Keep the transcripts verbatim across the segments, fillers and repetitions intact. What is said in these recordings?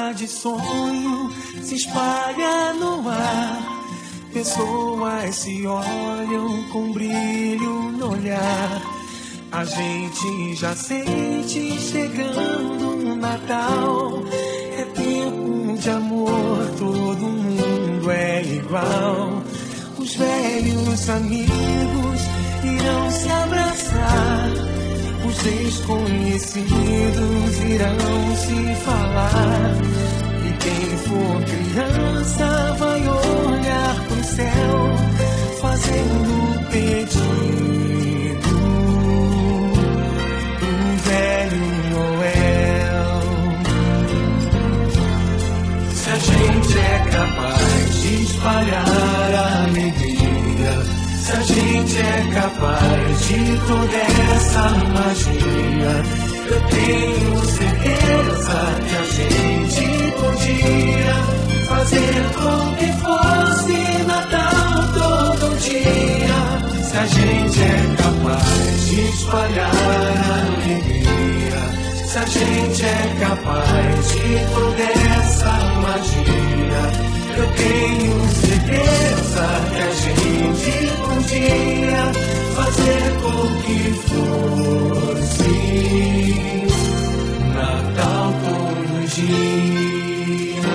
forma de sonho se espalha no ar. Pessoas se olham com brilho no olhar. A gente já sente chegando o Natal. É tempo de amor, todo mundo é igual. Os velhos amigos irão se abraçar. Os desconhecidos irão se falar. E quem for criança vai olhar pro céu, fazendo pedido pro velho Noel. Se a gente é capaz de espalhar a alegria, se a gente é capaz de toda essa magia, eu tenho certeza que a gente podia fazer com que fosse Natal todo dia. Se a gente é capaz de espalhar a alegria, se a gente é capaz de toda essa magia, eu tenho certeza que a gente podia fazer com que fosse Natal todo dia.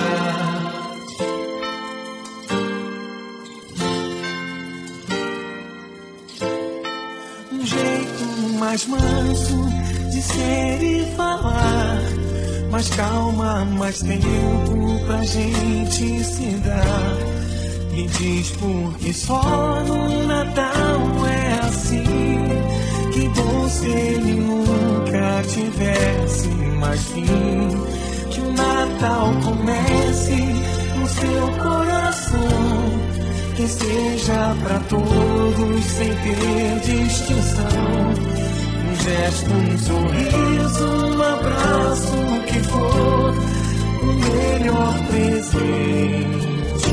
Um jeito mais manso de ser e falar, mais calma, mais tempo pra gente se dar. Me diz por que só no Natal é assim. Que bom se ele nunca tivesse mais fim. Que o Natal comece no seu coração, que seja pra todos sem ter distinção. Um gesto, um sorriso, um abraço, o que for, o melhor presente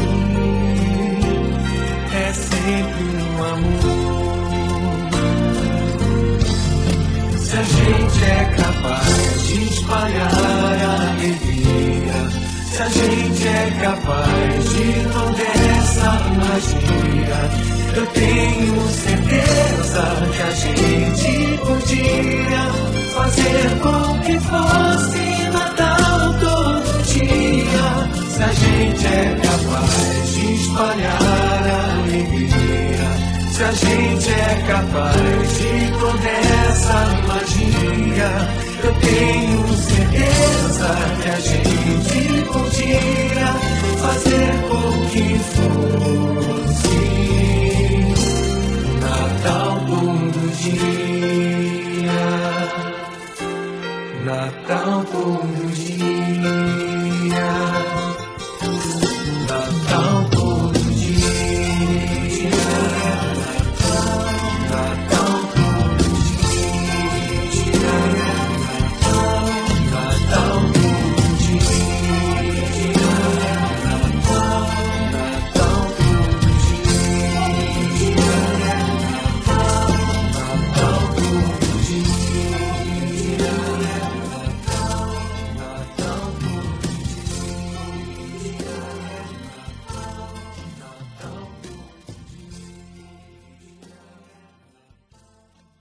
é sempre um amor. Se a gente é capaz de espalhar a alegria, se a gente é capaz de toda essa magia, eu tenho certeza que a gente podia fazer com que fosse Natal todo dia. Se a gente é capaz de espalhar a alegria, se a gente é capaz de toda essa magia, eu tenho certeza que a gente podia fazer com que fosse